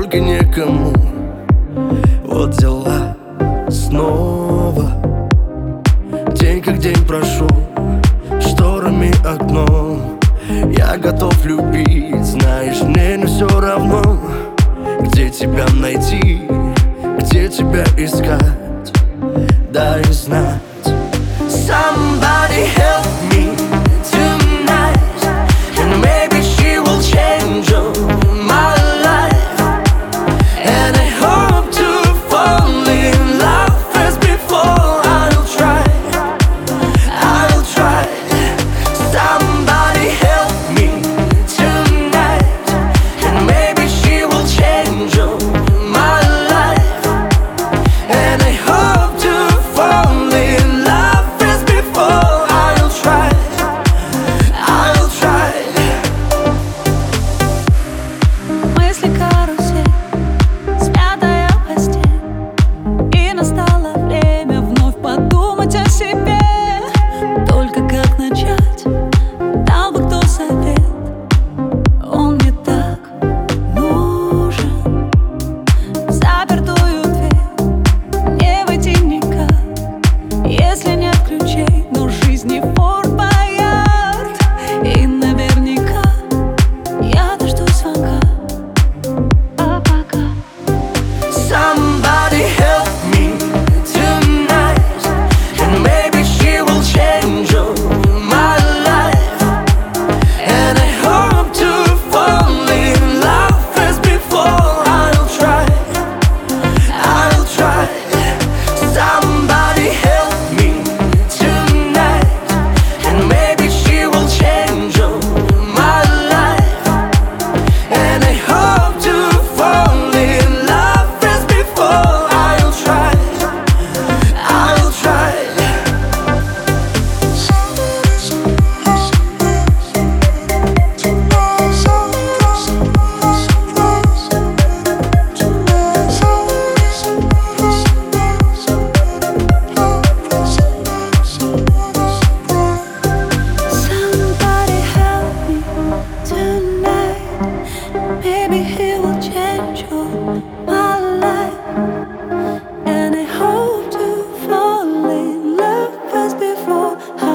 только некому. Вот дела снова. День как день прошел, шторами окном. Я готов любить, знаешь, мне не все равно. Где тебя найти, где тебя искать, дай знать. Somebody help me tonight, and maybe she will change my life. And I hope to fall in love as before. I'll try. Somebody help me tonight, and maybe she will change my life. And I hope to fall in love as before. I'll try. Мысли карусель, смятая постель, и настало время вновь подумать о себе. Только как начать, дал бы кто совет, он мне так нужен. В запертую дверь не войти никак, если нет ключей, но жизни Форт Боярд. И наверняка я дождусь звонка. А пока Somebody help me tonight, and maybe she will change my life. And I hope to fall in love as before. I'll try. Somebody help me tonight, and maybe she will change my life. And I hope to fall in love as before. I'll try. somebody help me tonight, maybe he will change my life. And I hope to fall in love as before.